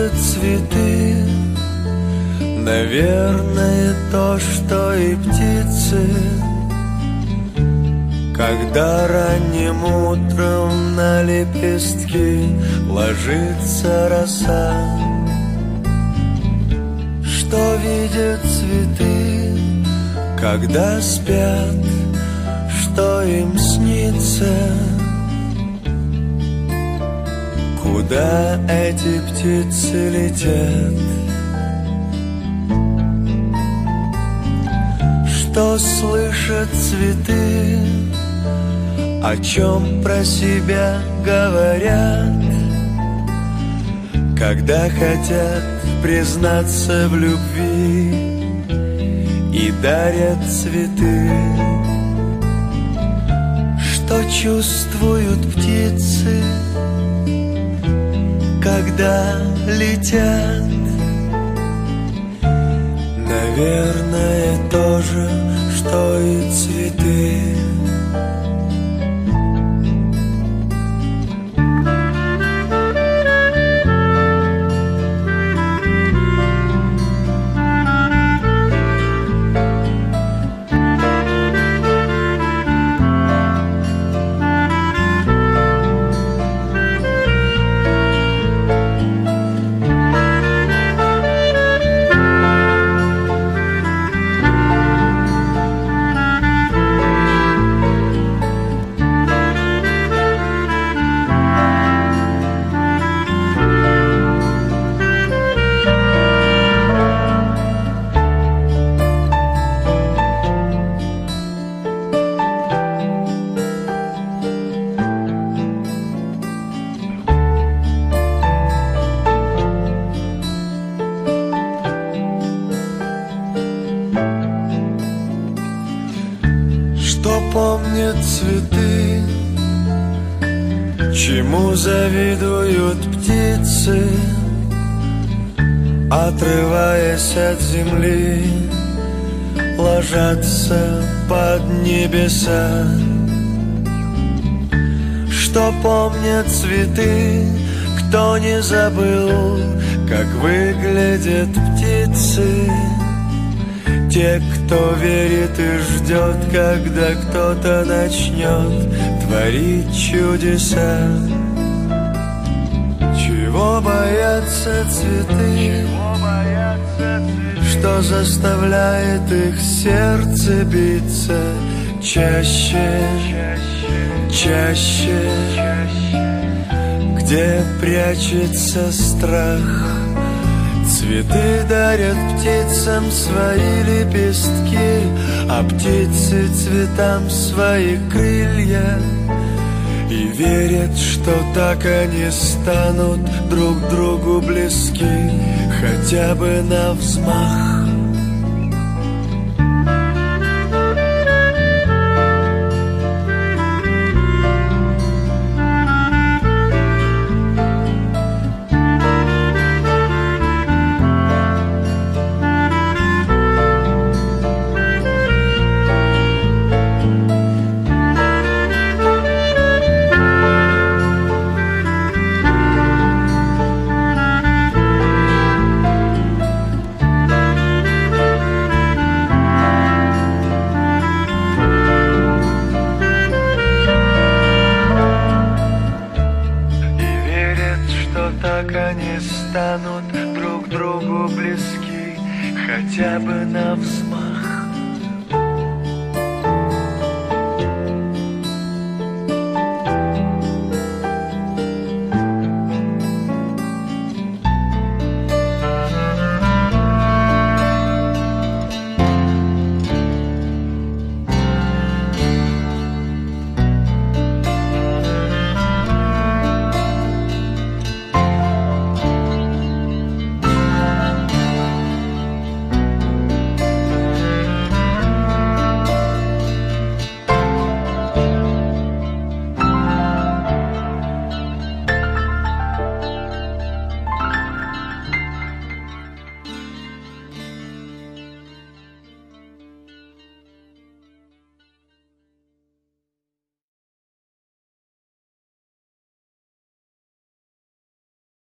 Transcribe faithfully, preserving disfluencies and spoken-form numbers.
видят цветы, наверное, то, что и птицы. Когда ранним утром на лепестки ложится роса, что видят цветы, когда спят, что им снится, куда эти птицы летят, что слышат цветы, о чем про себя говорят, когда хотят признаться в любви и дарят цветы. Что чувствуют птицы, когда летят? Наверное, то же, что и цветы. Помнят цветы, чему завидуют птицы, отрываясь от земли, ложатся под небеса. Что помнят цветы, кто не забыл, как выглядят птицы? Те, кто верит и ждет, когда кто-то начнет творить чудеса. Чего боятся цветы? Что заставляет их сердце биться чаще, чаще? Где прячется страх? Цветы дарят птицам свои лепестки, а птицы цветам свои крылья. И верят, что так они станут друг другу близки, хотя бы на взмах. Станут друг другу близки, хотя бы на взгляд.